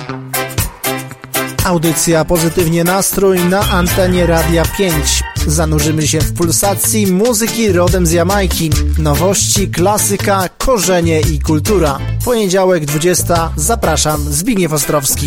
Audycja Pozytywnie Nastrój na antenie Radia 5. Zanurzymy się w pulsacji muzyki rodem z Jamajki. Nowości, klasyka, korzenie i kultura. Poniedziałek 20. Zapraszam, Zbigniew Ostrowski.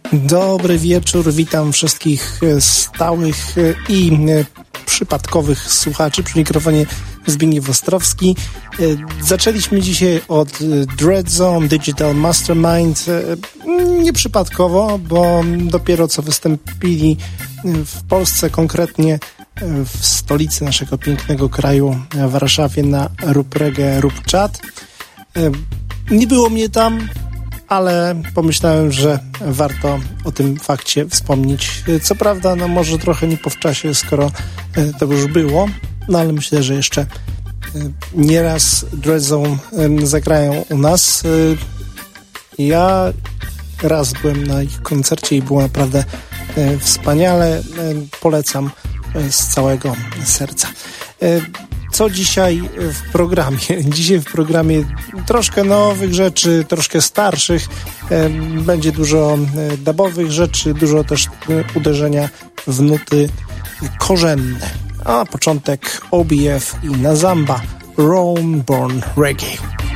Dobry wieczór, witam wszystkich stałych i przypadkowych słuchaczy. Przy mikrofonie Zbigniew Ostrowski. Zaczęliśmy dzisiaj od Dreadzone Digital Mastermind. Nieprzypadkowo, bo dopiero co wystąpili w Polsce, konkretnie w stolicy naszego pięknego kraju, w Warszawie, na Rób Reggae, Rób Czat. Nie było mnie tam, ale pomyślałem, że warto o tym fakcie wspomnieć. Co prawda, no może trochę nie po wczasie, skoro to już było, no ale myślę, że jeszcze nieraz Dreadzone zagrają u nas. Ja raz byłem na ich koncercie i było naprawdę wspaniale. Polecam z całego serca. Co dzisiaj w programie? Dzisiaj w programie troszkę nowych rzeczy, troszkę starszych. Będzie dużo dubowych rzeczy, dużo też uderzenia w nuty korzenne. A na początek OBF i Nazamba, Rome Born Reggae.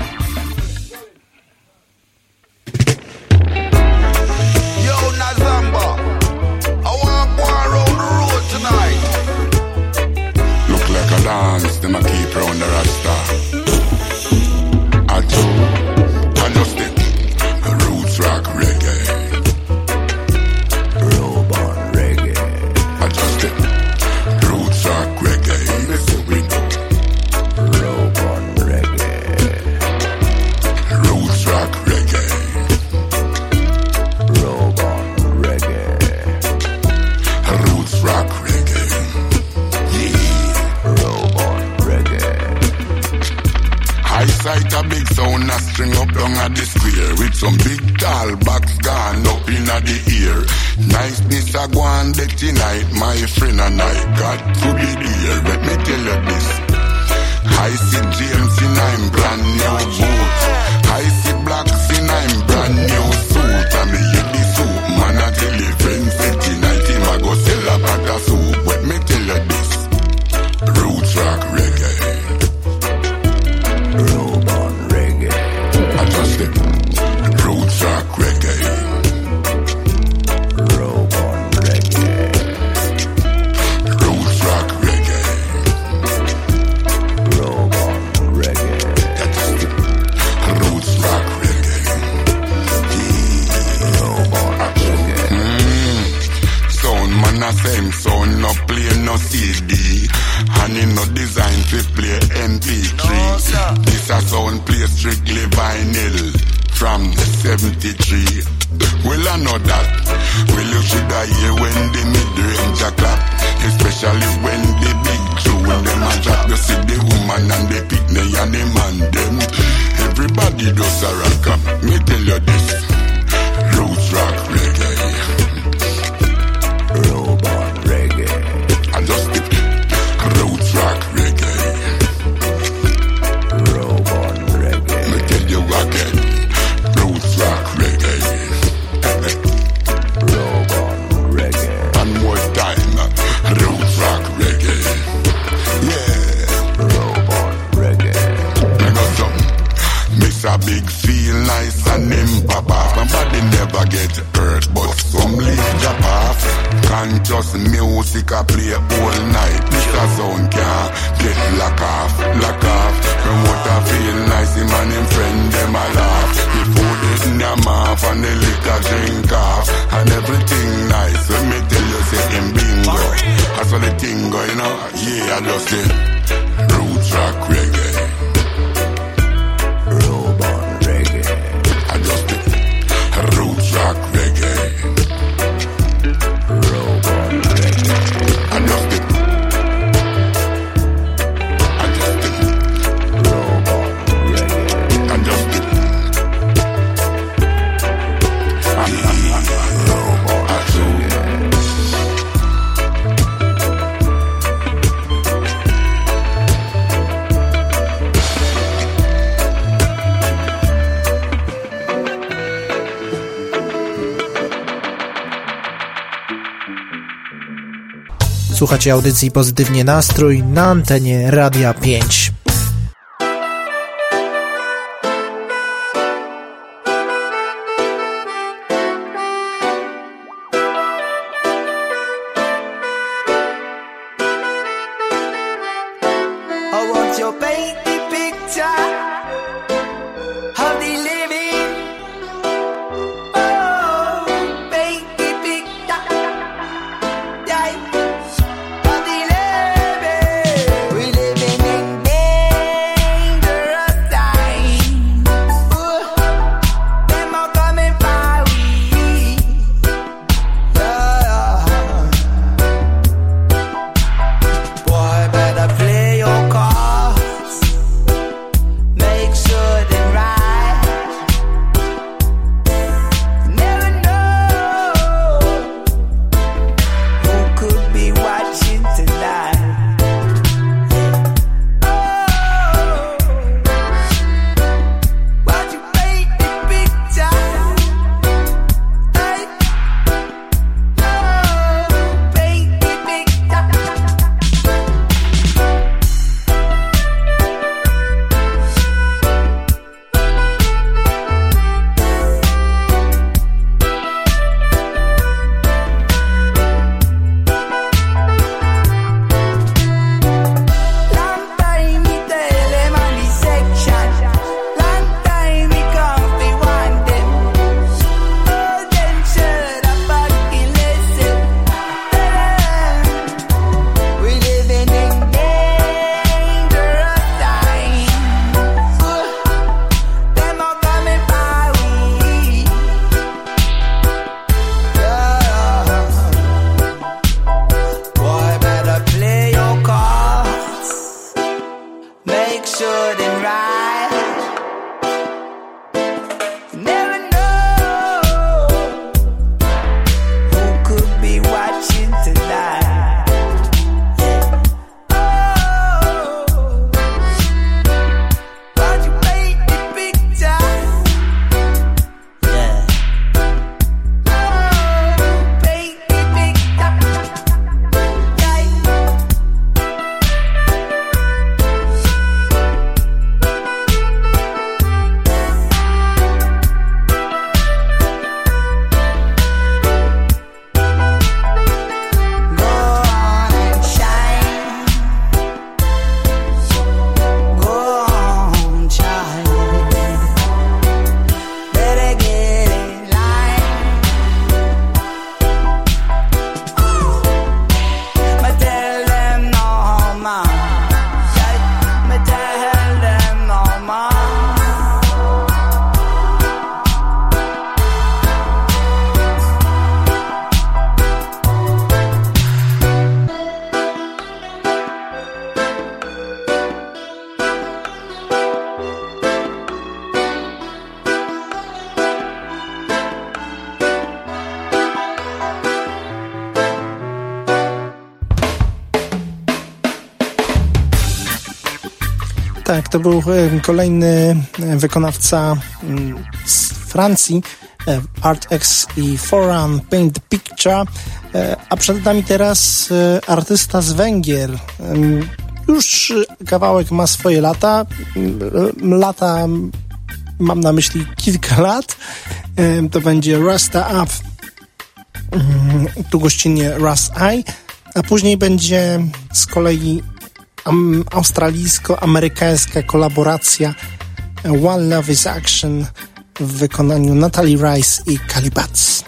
Dance, them a keep round the rasta. I just it, roots rock reggae. Roban reggae. I just it, roots rock reggae. Listen, we know. Roban reggae. Roots rock reggae. Roban reggae. Roots rock reggae. Sight a big sound a string up down at the square with some big tall box gone up in the ear. Niceness a go on deck tonight, my friend, and I got to be there. Let me tell you this. I see James in I'm brand new boots. I see Blacks in I'm brand new suit. And me hit the soup, man a tell you friends tonight him a go sell a bag of soup. Let me tell you this. Roots rock reggae. Roots rock reggae. Roban reggae. Roots rock reggae. Roban reggae. That's it. Roots rock reggae. Yeah. Roban reggae. Sound man a same sound, no play no CD. And in no design to play MP3. No, this a sound play strictly vinyl. From the 73. Well, I know that. Well, you should have hear when the mid-range a clap. Especially when the big crew, when them a drop. You see the woman and the picnic and the man them. Everybody does a rock up. Me tell you this. Roots rock reggae. Roban reggae. I just did. Roots rock reggae. Roban reggae. Me tell you again. Roots rock reggae. Roban reggae. One more time. Roots rock reggae. Yeah. Roban reggae. I got some. Miss a big feel nice and him pop off. Somebody never get hurt, but some leave drop off. Conscious music I play all night. This a sound can't get lock off. Promote a feel nice, him and him friend them a laugh. The food is in your mouth and the liquor drink off. And everything nice, let me tell you say him bingo. That's how the thing go, you know. Yeah, I just say roots rock reggae. Roban reggae. I just say roots rock reggae. Roban reggae. I just say Roban reggae. I just say Słuchacie audycji Pozytywnie Nastrój na antenie Radia 5. Tak, to był kolejny wykonawca z Francji, Art X i Foran, Paint the Picture, a przed nami teraz artysta z Węgier. Już kawałek ma swoje lata, mam na myśli kilka lat, to będzie Rasta Up, tu gościnnie Rust Eye, a później będzie z kolei australijsko-amerykańska kolaboracja One Love is Action w wykonaniu Natalie Rice i Calibats.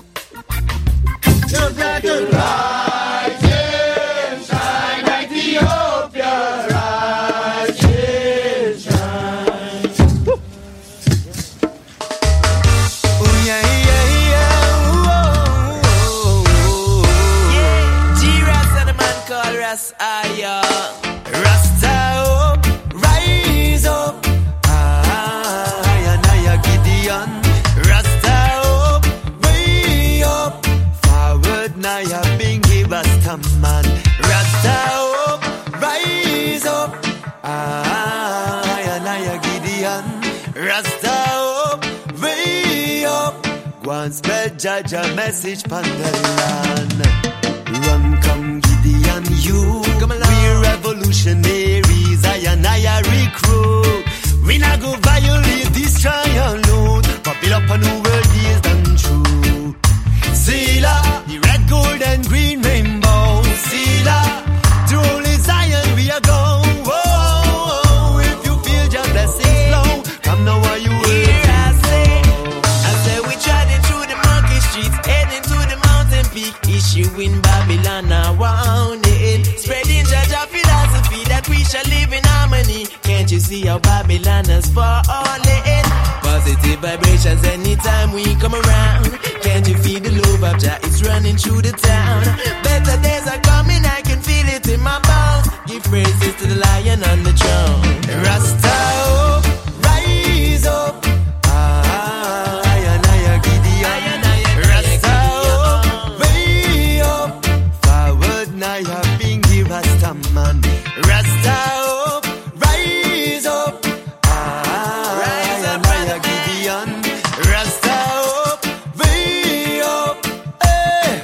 Spread Jaja message from the land. Run, come Gideon, you. We revolutionaries, I recruit. We not go violate this trial, but build up a new world is done true. Sila, the red, gold and green rainbow. Sila, to only Zion we are going. Can't you see how Babylon has fallen? Positive vibrations anytime we come around. Can't you feel the love of Jah? It's running through the town. Better days are coming, I can feel it in my bones. Give praises to the Lion on the throne. Rasta up, rise up. Rasta up, way up. Forward now, I've been given Rasta man. Rasta up, rise up. Rasta up, way up, hey.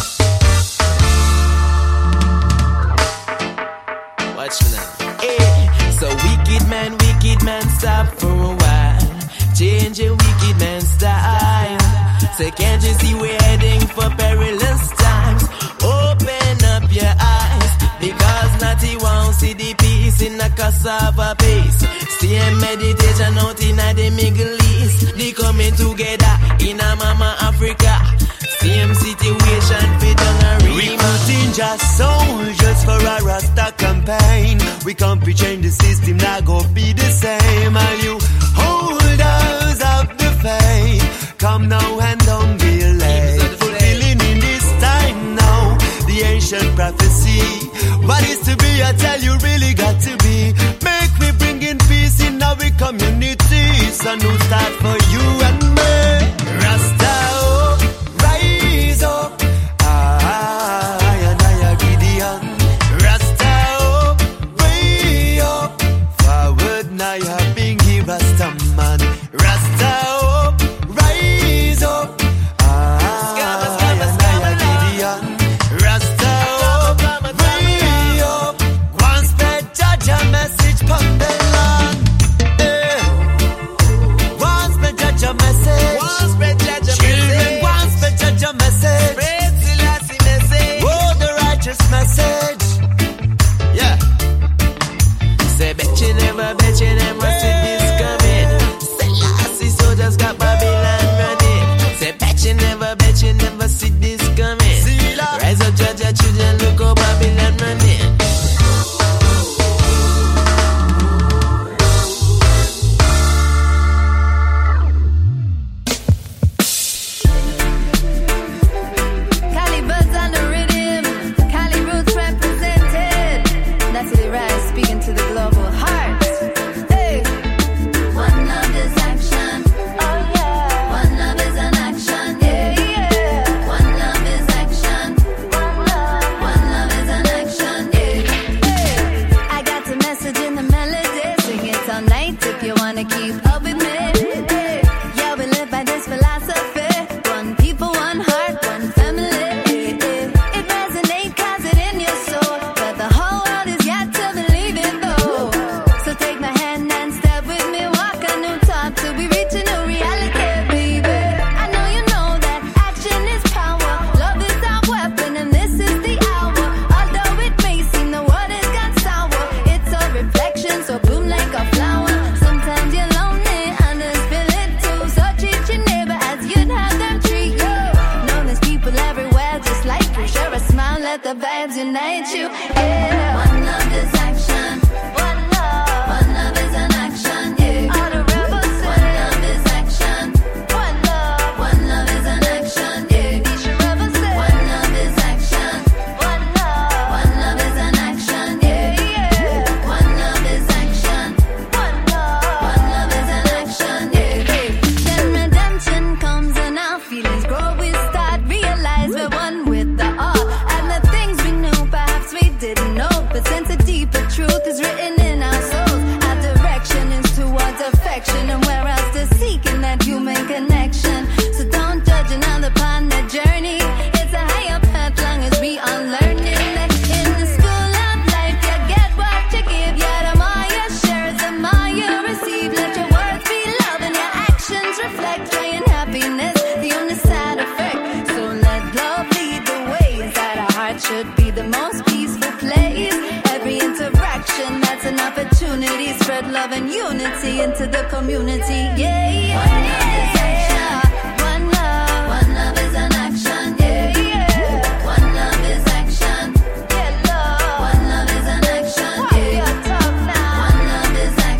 Watch me now, hey. So wicked man, stop for a while. Change your wicked man style. Say can't you see we're heading for perilous times? Open up your eyes, because Natty won't see the peace in the cassava paste. Stay meditation out in the Middle East. They coming together in a mama Africa. Same situation fit on a rima. We put in just soldiers for a Rasta campaign. We can't change the system, now go be the same. Are you holders of the faith? Come now and don't be late. Fulfilling in this time now the ancient prophecy. What is to be, I tell you, really got to be. Make me bring in peace in our community. It's a new start for you and me. Rasta up, rise up. I Gideon. Rasta up, way up. Forward now, I've been given Rasta man. Rasta up, rise up. I Gideon. Rasta up, way up. One spread Jah message from the land. One spread Jah message. One spread Jah message. Children, one spread Jah message. Spread Selassie message. Oh, the righteous message. Yeah. Say bet you never see this coming. Selassie soldiers got Babylon running. Say bet you never see this coming. Rise up, Jah children, look how Babylon running. Cali buds on the rhythm, Cali roots represented. That's the rise speaking to the global heart. Hey, one love is action. Oh yeah, one love is an action. Yeah, yeah. One love is action. One love is an action. Yeah, hey. I got the message in the melody. Sing it all night if you wanna keep up with me. Hey, yeah, we live by this philosophy. One people, one heart, one family. It resonates 'cause it in your soul. But the whole world is yet to believe it though. So take my hand and step with me. Walk a new top till we reach a new reality, baby. I know you know that action is power. Love is our weapon and this is the hour. Although it may seem the world has got sour, it's a reflection, so bloom like a flower. Sometimes you're lonely, others feel it too. So treat your neighbor as you'd have them treat you. Know there's people everywhere just like you. Share a smile, let the vibes unite you. Yeah. One love is action. One love is an action. Yeah. All the rebels say one love is action. One love is an action. Yeah. Each rebel say one love is action. One love is an action. Yeah, yeah. One love is action. One love is an action. Yeah. Then redemption comes and our feelings grow. We start realize we're one with the all. And the things we knew perhaps we didn't know. But since a deeper truth is written in our souls, our direction is towards affection, and we're out to seeking that human connection. So don't judge another upon the journey. It's a higher path long as we are learning. In the school of life, you get what you give. Yeah, the more you share, the more you receive. Let your words be love and your actions reflect joy and happiness, the only side effect. So let love lead the way. Inside our heart should be the most peaceful place. Every interaction, that's an opportunity. Spread love and unity into the community. Yeah, yeah. One love is action. One love is an action. Yeah, yeah. One love is action. Yeah, love. One love is an action. Yeah. One love is action.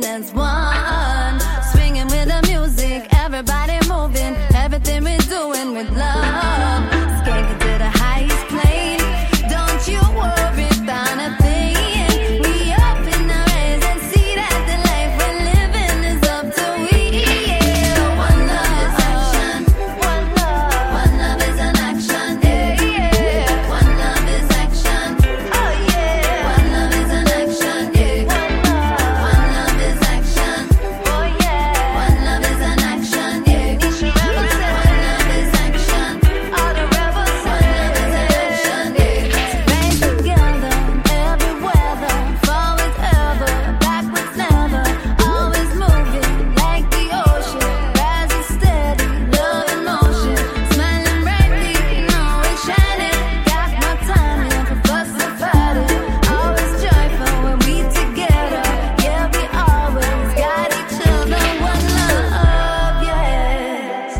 as one. Swinging with the music, everybody moving, everything we're doing with love. Skanking to the highest plane. Don't you worry about a thing. We open our eyes and see that the life we're living is up to we. Yeah. One love is action. One love. One love is an action. Yeah, yeah. One love is action. Oh yeah. One love is an action. Yeah. One love is action. Oh yeah. One love is an action. Yeah. One love is action. All the rebels. One love is an action. Yeah. Race together, every weather, forward ever, backwards never. Always moving like the ocean, rising steady, love in motion, smiling brightly, you know it's shining. Got no time here for fuss and fighting. Always joyful when we together. Yeah, we always got each other. One love, yes.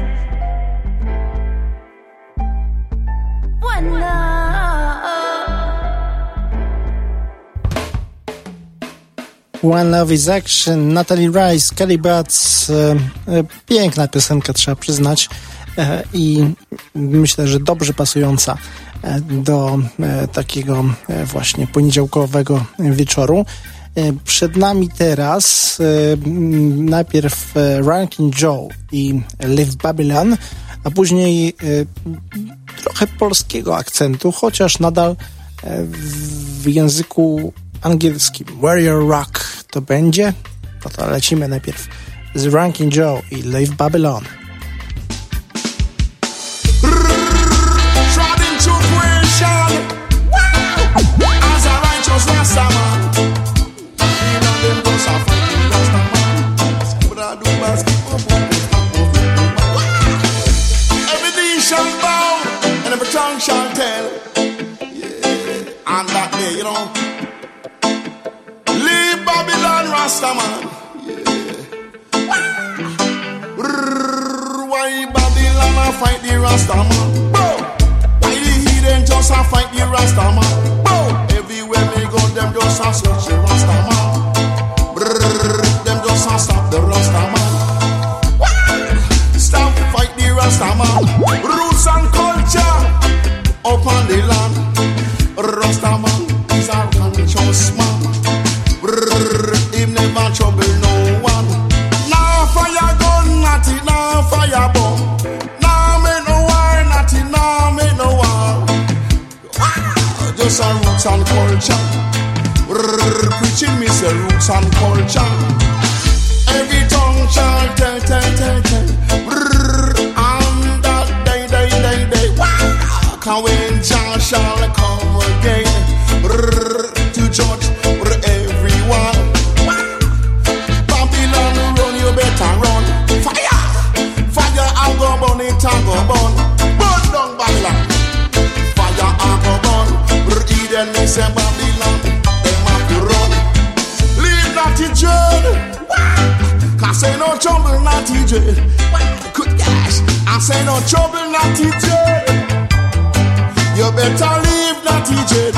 One love. One Love is Action, Natalie Rice, Kelly Butts. Piękna piosenka, trzeba przyznać, i myślę, że dobrze pasująca do takiego właśnie poniedziałkowego wieczoru. Przed nami teraz najpierw Ranking Joe i Live Babylon, a później trochę polskiego akcentu, chociaż nadal w języku angielskim. Warrior Rock to będzie? No to lecimy najpierw z Ranking Joe i Live Babylon. Everything shall bow and every tongue shall tell. Yeah, on that day, you know. Leave Babylon, Rastaman. Yeah. Why Babylon a fight the Rastaman? Why the heathen just a fight the Rastaman? Everywhere they go, them just a search the Rastaman. Them just a stop the Rastaman. Stop fight the Rastaman. Roots and culture up on the land. Rastaman is a conscious man. Him never trouble no one. Now fire gun, natty, now fire bomb. Now make no war, natty, now make no war. Just a roots and culture. Preaching me say roots and culture. Every tongue shall tell, tell, tell, tell. And that day. Can when Jah shall come again to judge everyone. Babylon run, you better run. Fire, I go burn it, I go burn. Burn down Babylon. Fire, I go burn. Eden, me say Babylon, them have to run. Leave naughty jail. Can't say no trouble, naughty jail. Good gosh, I say no trouble, naughty jail. You better leave naughty jail.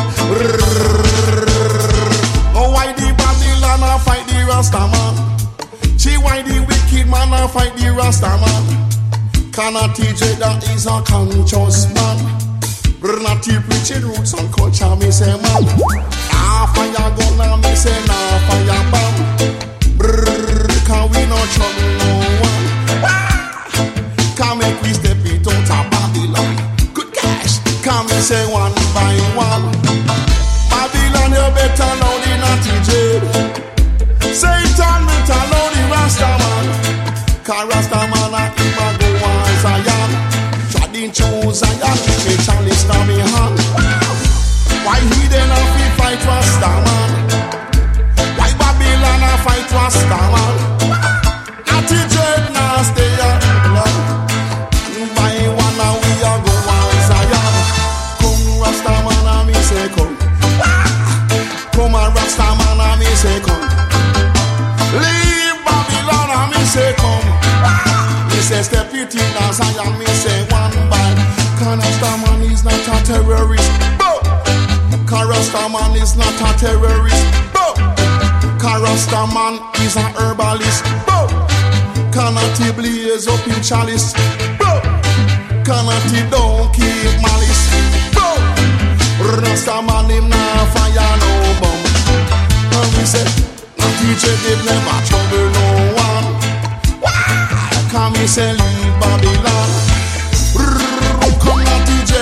Oh, why the Babylon a fight the Rastaman? See why the wicked man a fight the Rastaman? Cannot teach it that is a conscious man. Not preaching roots and culture, me say man. Nah fire gun and me say nah fire bomb. Can we not trouble no one? Can make we step it out of Babylon? Good gosh, can we say one by one? Babylon, you better know the naughty jail. Satan better know the Rastaman. Cause Rastaman a him a go on Zion. Treading through Zion, me chalice na me hand. Why he then a fi fight Rastaman? Why Babylon a fight Rastaman? Naughty jail now stay at blood. By one now we a go on Zion. Come Rastaman a me say come. Come and Rastaman a me say come. Leave Babylon a me say come. Me say step it in as I am. Me say one by. Cause Rastaman is not a terrorist. Cause Rastaman is not a terrorist. Cause Rasta man is a herbalist. Canati blaze up in chalice. Canati don't keep malice. Rasta man him na fire no bomb. And we say, no teacher did never trouble no one. Come me say leave Babylon. Run come na TJ.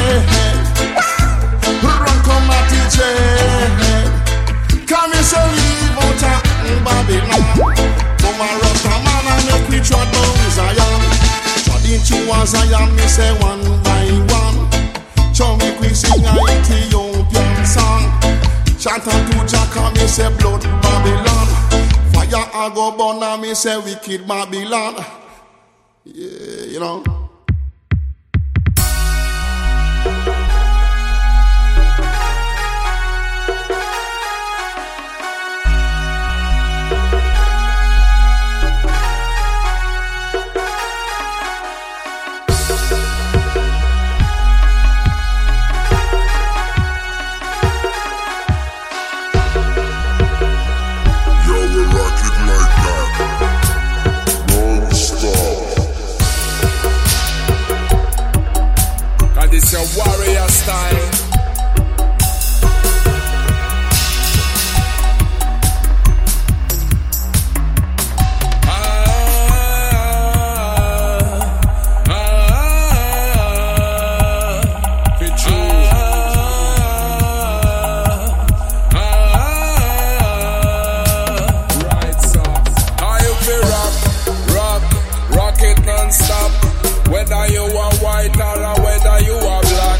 Run come na TJ. Come me say leave out of Babylon. Come a Rasta man and make we trot down Zion. Treading to Zion me say one by one. Show me quick sing a Ethiopian song. Chant to Jacka me say blood Babylon. Fire a go burn and me say wicked Babylon. Yeah, you know. It's a warrior style. Right, so how you feel rock it non-stop. Whether you are white or whether you are black,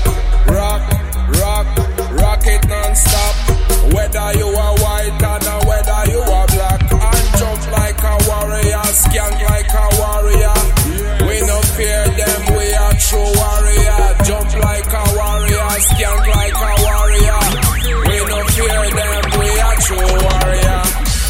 rock it non-stop. Whether you are white or whether you are black, and jump like a warrior, skank like a warrior. We no fear them, we are true warrior. Jump like a warrior, skank like a warrior. We no fear them, we are true warrior.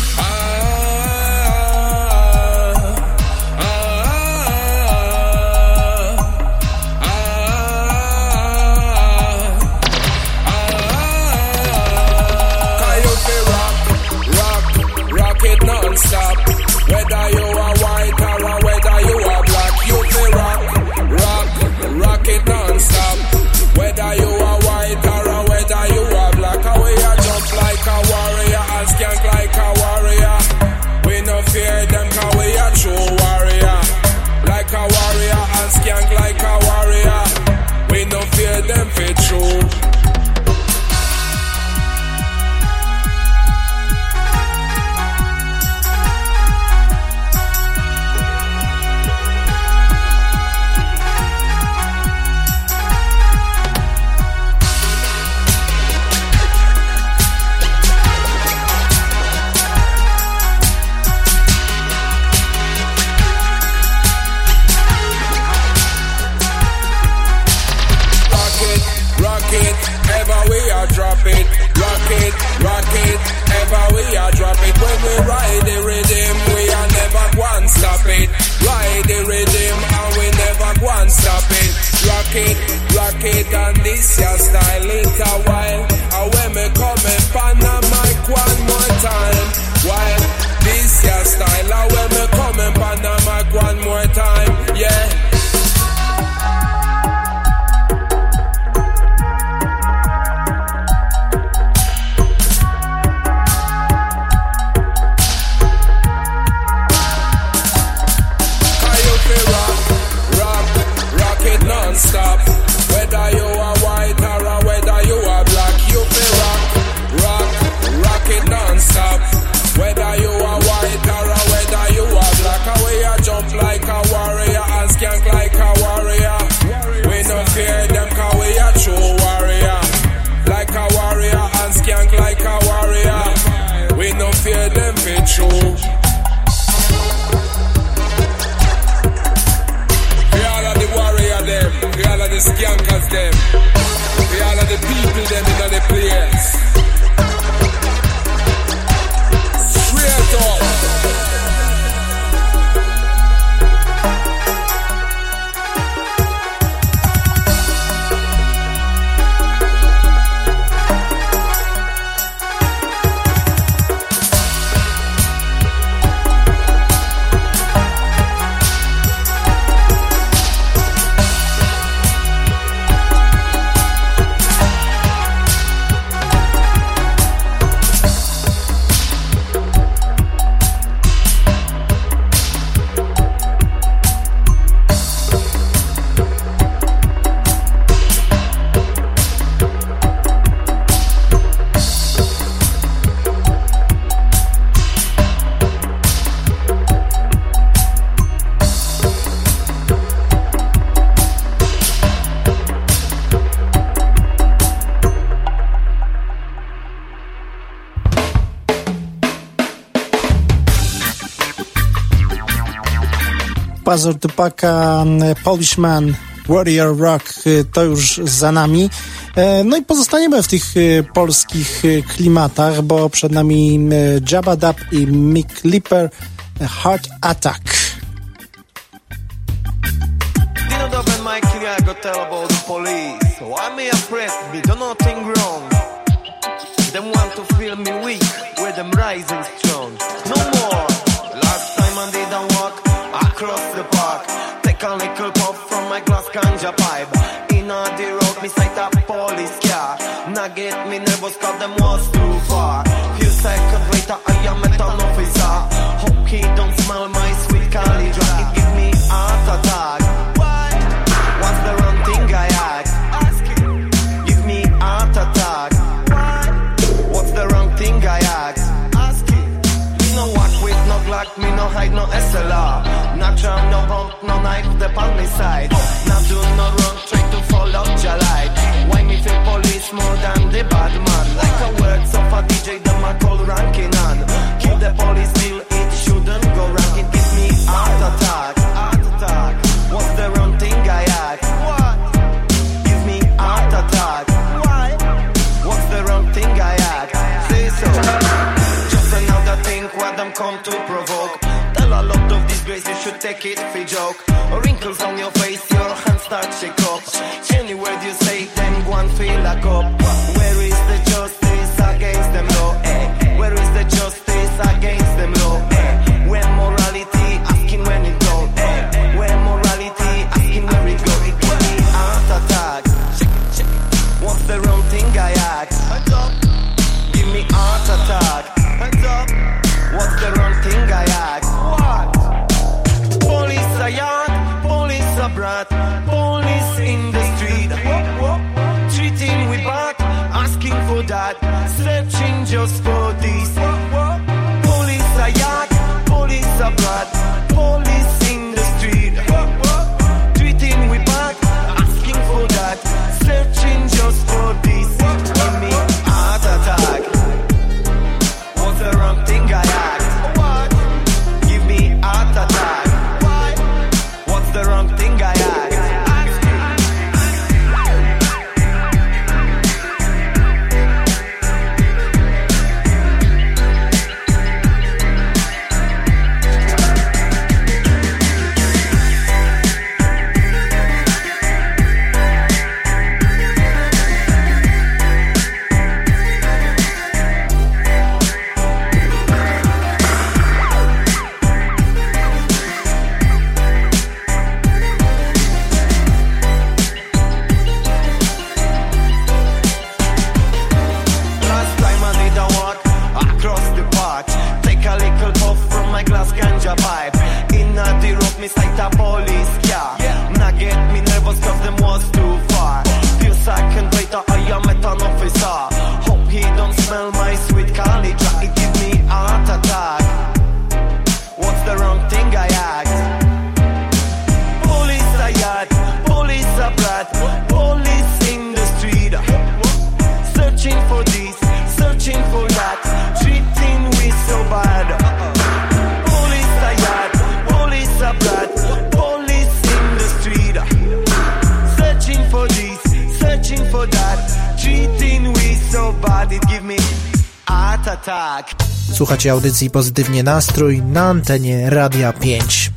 Non-stop. Whether you are white or whether you are black, you feel rock it non-stop. Whether you are white or whether you are black, we a jump like a warrior and skank like a warrior. We no fear them 'cause we a true warrior. Like a warrior and skank like a warrior. We no fear them for true. Pazur Tupaka, Polishman, Warrior Rock to już za nami. No i pozostaniemy w tych polskich klimatach, bo przed nami Jabba Dub i Mick Lipper, Heart Attack. Them want to feel me weak, with them rising strong. No more. Last time I didn't walk across the park. Take a little puff from my glass ganja pipe. In the road, me sight a police car. Now get me nervous cause them was too far. Few seconds later, I am at an officer. Hope he don't smell my sweet Cali drug. It give me heart attack. Why? What's the wrong thing I act? Give me heart attack. The wrong thing I ask. Me no walk with no Glock, me no hide no SLR. Not drum, no bump, no knife, the on me side. Now do no wrong, try to follow your light. Why me feel police more than the bad man? Like the words of a DJ, them I call ranking on. Keep the police deal, it shouldn't go wrong. It gives me heart attack. Heart attack. What's the wrong thing I ask? What? Give me heart attack. Why? What's the wrong thing I ask? Just another thing what them come to provoke. Tell a lot of disgrace, you should take it for joke. Wrinkles on your face, your hands start shake up. Any word you say, them go and feel like up. Where is the justice against them law? Where is the justice against them law? Where morality asking when it go? Where morality asking where it go? It give me heart attack. What's the wrong thing I ask? Give me heart attack. Hands up. What's the wrong thing I ask? What? Police a yard, police a brat, police in the street. Treating we back, asking for that, searching just for this. Police a yard, police a brat, police in the street. Treating we back, asking for that, searching just for this. Give me heart attack. What's the wrong thing I ask? What? Give me heart attack. Why? What's the wrong thing I ask? Słuchacie audycji Pozytywnie Nastrój na antenie Radia 5.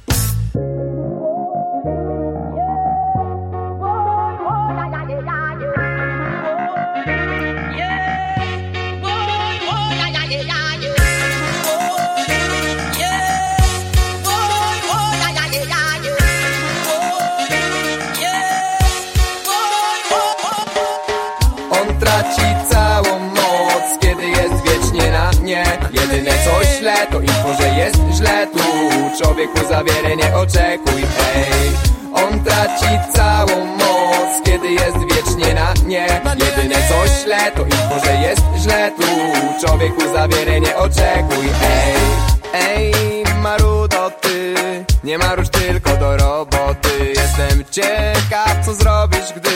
On traci całą moc, kiedy jest wiecznie na dnie. Jedyne co źle, to info, że jest źle tu. Człowieku za wiele nie oczekuj, ej. On traci całą moc, kiedy jest wiecznie na dnie. Jedyne co źle, to info, że jest źle tu. Człowieku za wiele nie oczekuj, ej. Ej, marudo ty, nie marusz tylko do roboty. Jestem ciekaw co zrobisz, gdy do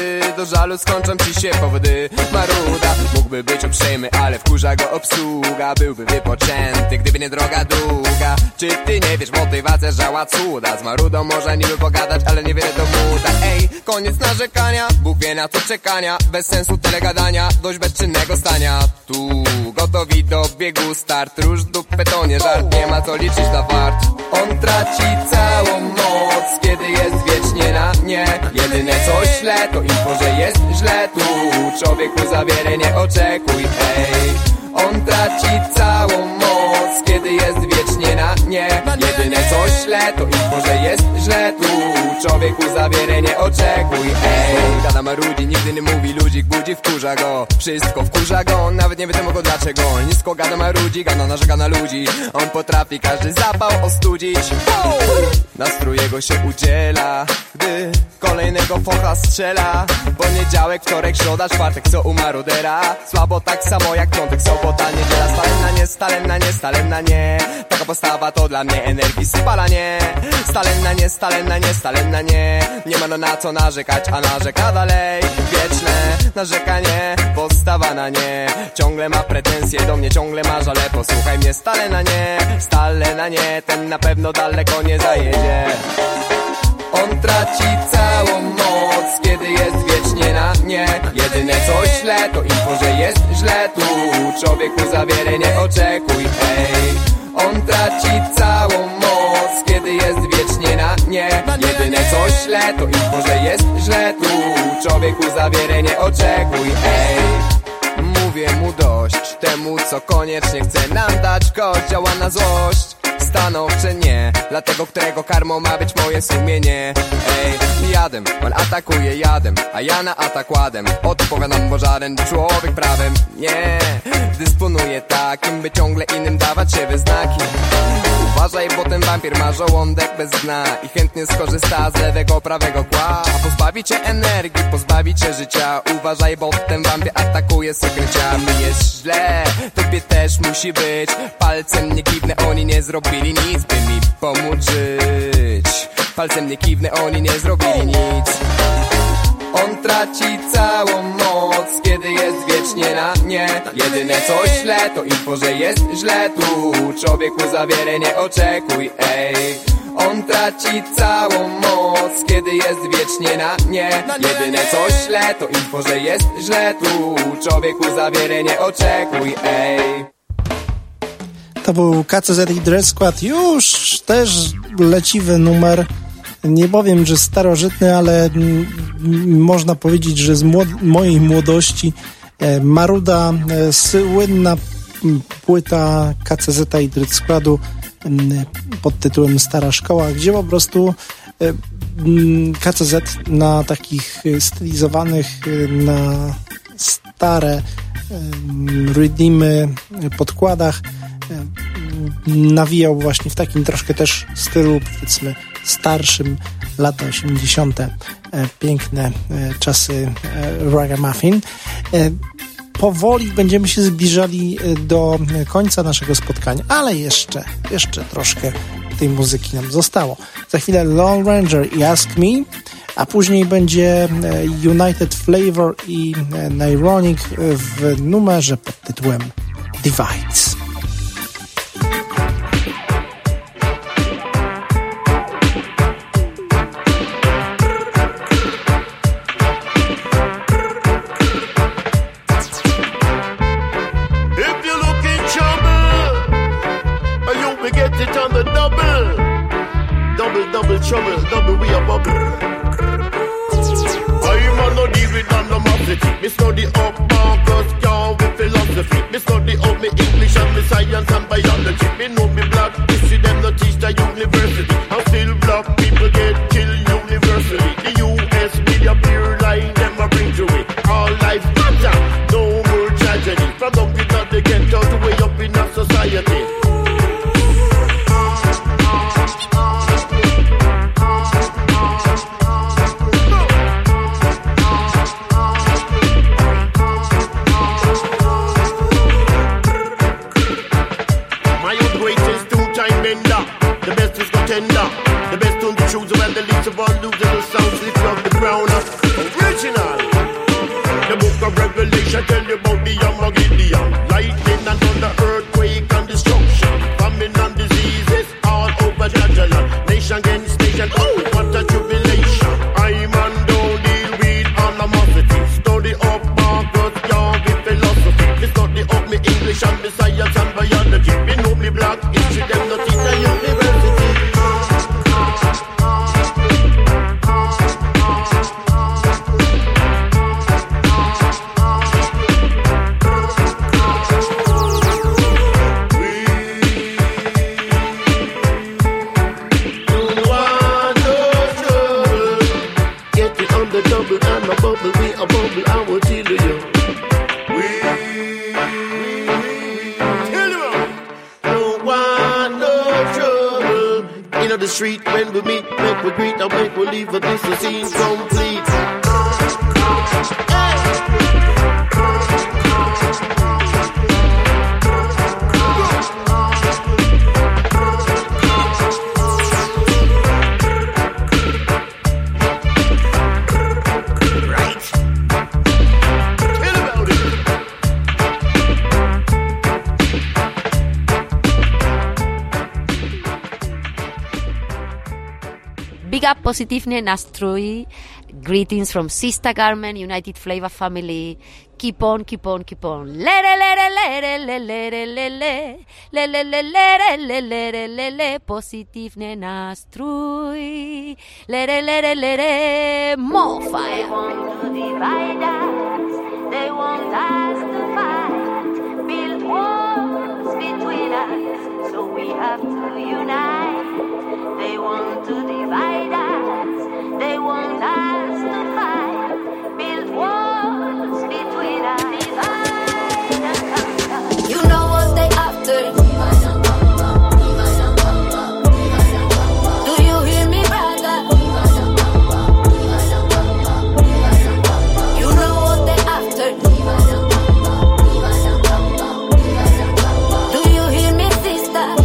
do żalu skończą ci się powody. Maruda mógłby być uprzejmy, ale wkurza go obsługa. Byłby wypoczęty, gdyby nie droga długa. Czy ty nie wiesz, motywacja żała cuda. Z Marudą można niby pogadać, ale niewiele to muda. Ej, koniec narzekania, Bóg wie na co czekania. Bez sensu tyle gadania, dość bezczynnego stania. Tu gotowi do biegu start, róż dupę to nie żart, nie ma co liczyć na wart. On traci całą moc, kiedy jest wiecznie na nie. Jedyne co źle, to info, że jest źle. Tu człowieku za wiele nie oczekuj, ej. On traci całą moc, kiedy jest wiecznie na nie. Jedyne co źle, to info, że jest źle. Tu człowieku za wiele nie oczekuj, ej. Gada marudzi, nigdy nie mówi ludzi, budzi, wkurza go. Wszystko wkurza go, nawet nie wiadomo go dlaczego. Nisko gada marudzi, gada narzeka na ludzi. On potrafi każdy zapał ostudzić. Nastrój jego się udziela, gdy kolejnego focha strzela. Poniedziałek, wtorek, środa, czwartek, co u marudera. Słabo tak samo jak piątek, sobota, niedziela. Stalen na nie, stalen na nie, stalen na nie. Taka postawa to dla mnie energii spalanie. Stalen na nie, stalen na nie, stalen na nie. Nie ma no na co narzekać, a narzeka dalej. Wieczne narzekanie, postawa na nie. Ciągle ma pretensje do mnie, ciągle ma żale. Posłuchaj mnie, stale na nie. Ten na pewno daleko nie zajedzie. On traci całą moc, kiedy jest wiecznie na nie. Jedyne co źle, to info, że jest źle. Tu człowieku za wiele nie oczekuj, ej. On traci całą moc, kiedy jest wiecznie na nie. Jedyne co źle, to info, że jest źle. Tu człowieku za wiele nie oczekuj, ej. Mówię mu dość, temu co koniecznie chce nam dać kość. Działa na złość, stanowcze nie, dlatego którego karmą ma być moje sumienie. Ej, jadem, on atakuje jadem, a ja na atak ładem. Odpowiadam, bo żaden człowiek prawem nie dysponuje takim, by ciągle innym dawać się we znaki. Uważaj, bo ten wampir ma żołądek bez dna i chętnie skorzysta z lewego, prawego kła. Pozbawi cię energii, pozbawi cię życia. Uważaj, bo ten wampir atakuje z ukryciami. Jest źle, tobie też musi być. Palcem nie kiwnę, oni nie zrobili nic, by mi pomóc żyć. Palcem nie kiwnę, oni nie zrobili nic. On traci całą moc, kiedy jest wiecznie na nie. Jedyne co źle, to info, że jest źle. Tu człowieku za wiele nie oczekuj, ej. On traci całą moc, kiedy jest wiecznie na nie. Jedyne co źle, to info, że jest źle. Tu człowieku za wiele nie oczekuj, ej. To był KCZ i Dread Squad, już też leciwy numer. Nie powiem, że starożytny, ale można powiedzieć, że z mojej młodości. Maruda, słynna płyta KCZ i Dread Squadu pod tytułem Stara Szkoła, gdzie po prostu KCZ na takich stylizowanych na stare rytmy podkładach nawijał właśnie w takim troszkę też stylu, powiedzmy, starszym, lata 80. Piękne czasy Ragamuffin. Powoli będziemy się zbliżali do końca naszego spotkania, ale jeszcze troszkę tej muzyki nam zostało. Za chwilę Lone Ranger i Ask Me, a później będzie United Flavor i Nyronic w numerze pod tytułem Divides. Double trouble, double we a bubble. I'm on no deal with animosity. Me study up Marcus Garvey with philosophy. Me study up me English and me science and biology. Me know me black history, them no teach the university. And still black people get killed universally. The US media pure lie, them a bring to it. All life matter, no more tragedy. From up in the ghetto to way up in our society. The best on the truth and the least of all losing the sounds lift off the ground. Original. of Revelation tell you about the Armageddon. Lightning and thunder, earthquake and destruction. Famine and diseases all over the land. Nation against nation, oh, what a tribulation. I man don't deal with animosity. Study up Marcus Garvey philosophy. Me study up me English and me science and biology. Me know me black history, them not in the university. The street when we meet, make we greet and make we leave, but this is incomplete. Big up Pozytywny Nastrój. Greetings from Sister Garment, United Flavor family. Keep on, keep on, keep on. Pozytywny Nastrój. More fire. They want to divide us. They want us to fight. Build walls between us, so we have to unite. They want to divide us. They want us to fight. Build walls between us. Divide and conquer. You know what they after. Do you hear me, brother? You know what they after. Do you hear me, sister?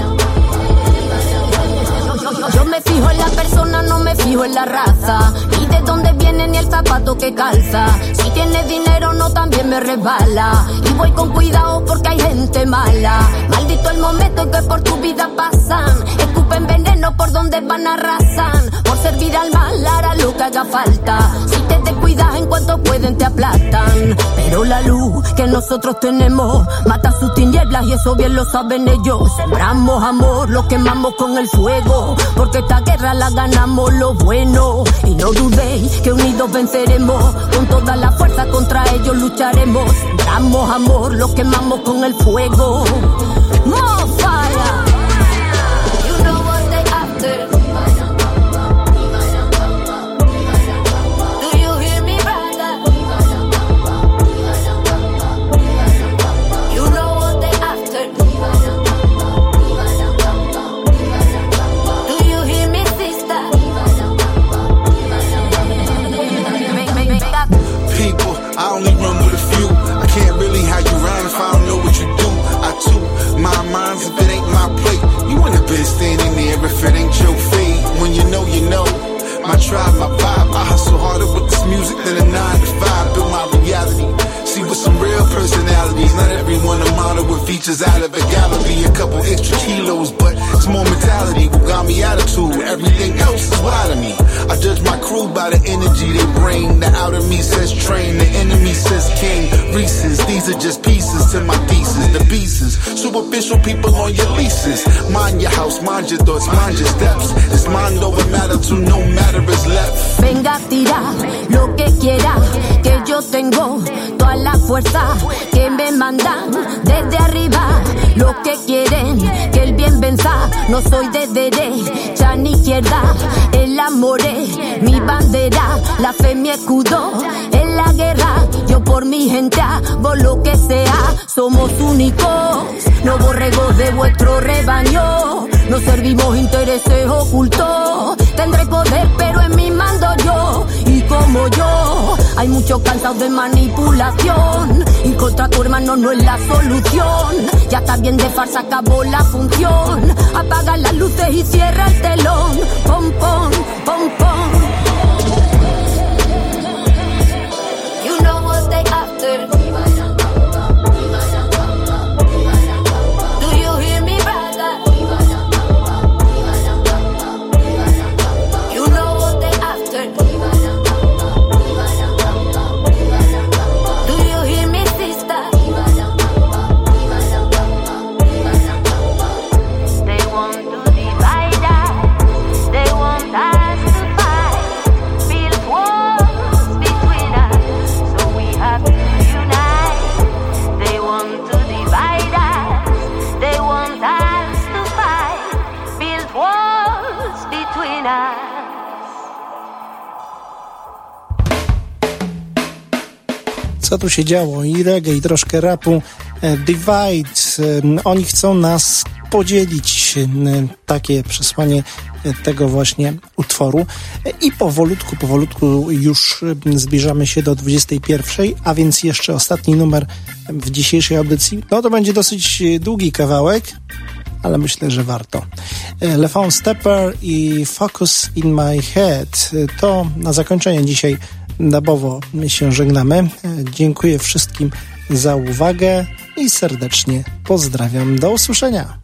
Yo me fijo en la persona, no me fijo en la raza, ni de dónde viene ni el zapato que calza. Si tienes dinero no también me resbala, y voy con cuidado porque hay gente mala. Maldito el momento en que por tu vida pasan, escupen veneno por donde van arrasan. Por servir al mal hará lo que haga falta, si te descuidas en cuanto pueden te aplastan. Pero la luz que nosotros tenemos mata sus tinieblas y eso bien lo saben ellos. Sembramos amor, lo quemamos con el fuego, porque esta guerra la ganamos los buenos. Y no dudéis que unidos venceremos, con toda la fuerza contra ellos lucharemos. Damos amor, lo quemamos con el fuego. More fire. You know what they after. Do you hear me, brother? You know what they after. Do you hear me, sister? People, I only run with a few. I can't really hide you around if I don't know what you do. I too, my mind's if it ain't my plate. You wouldn't have been standing there if it ain't your fate. When you know, you know. My tribe, my vibe. I hustle harder with this music than a 9 to 5. Build my reality. See with some real personalities. Not everyone a model with features out of a gallery. A couple extra kilos, but it's more mentality. What got me attitude. Everything else is wild to me. I judge my crew by the energy they bring. The outer me says train, the enemy says king. Reese's, these are just pieces to my thesis. The pieces, superficial people on your leases. Mind your house, mind your thoughts, mind your steps. It's mind over matter to no matter is left. Venga, tira lo que quiera, que yo tengo toda la fuerza que me mandan desde arriba. Lo que quieren, que el bien venza. No soy de derecha ni izquierda. El amor es mi bandera, la fe mi escudo. En la guerra, yo por mi gente hago lo que sea. Somos únicos, no borregos de vuestro rebaño. No servimos intereses ocultos. Tendré poder, pero en mí mando yo. Y como yo, hay muchos cansados de manipulación. Y contra tu hermano no es la solución. Ya está bien de farsa, acabó la función. Apaga las luces y cierra el telón. Pom, pom, pom, pom. You know what they are. between us. Co tu się działo? I reggae, i troszkę rapu. Divide. Oni chcą nas podzielić. Takie przesłanie tego właśnie utworu. I powolutku już zbliżamy się do 21, a więc jeszcze ostatni numer w dzisiejszej audycji. No to będzie dosyć długi kawałek, ale myślę, że warto. LeFon Stepper i Focus in My Head. To na zakończenie dzisiaj dubowo się żegnamy. Dziękuję wszystkim za uwagę i serdecznie pozdrawiam. Do usłyszenia.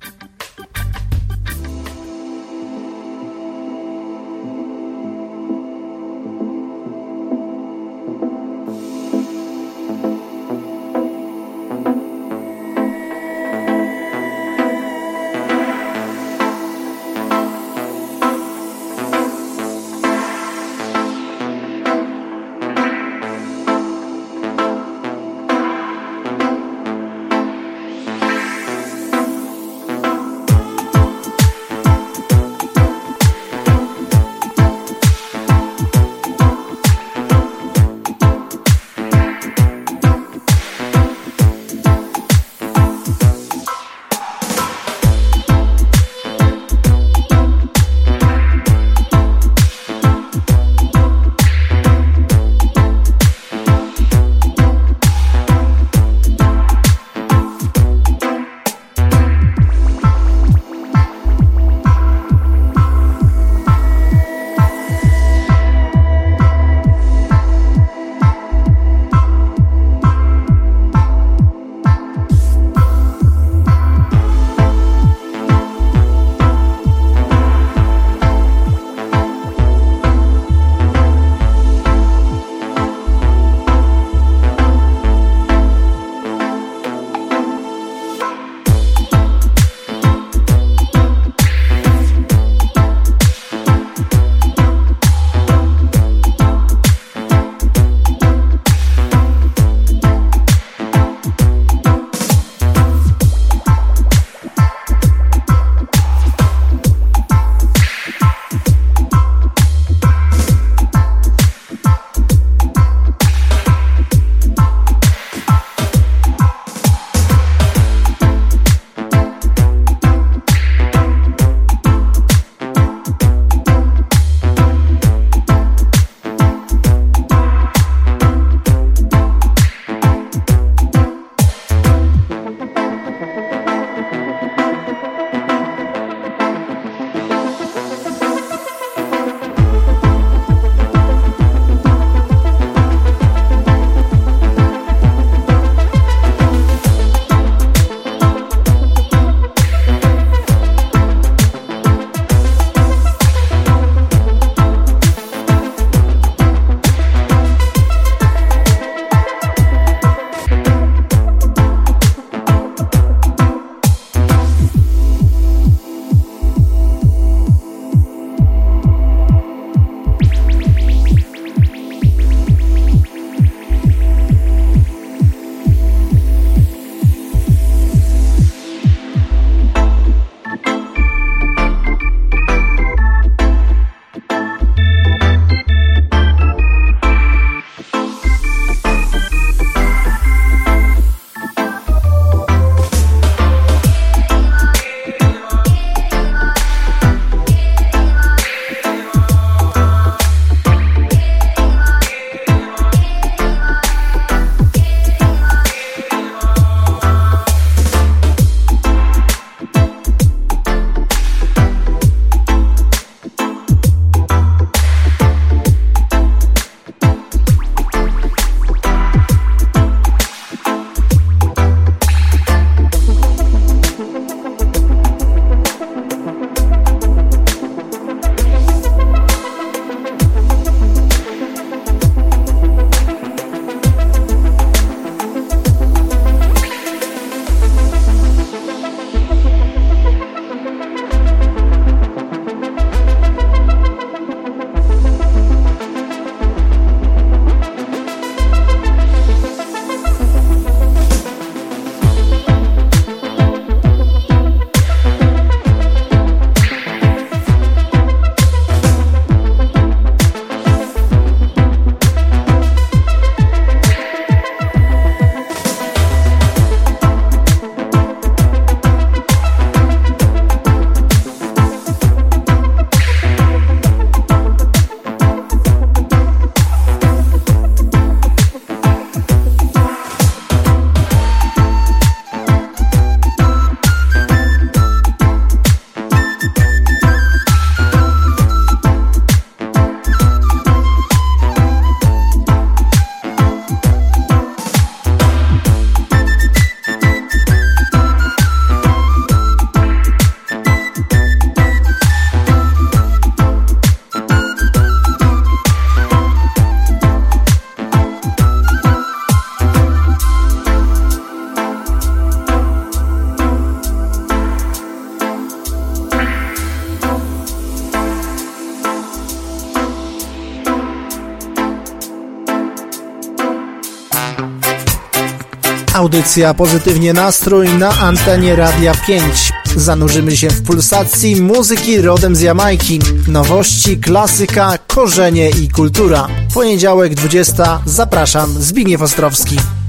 Audycja Pozytywnie Nastrój na antenie Radia 5. Zanurzymy się w pulsacji muzyki rodem z Jamajki. Nowości, klasyka, korzenie i kultura. Poniedziałek 20. Zapraszam, Zbigniew Ostrowski.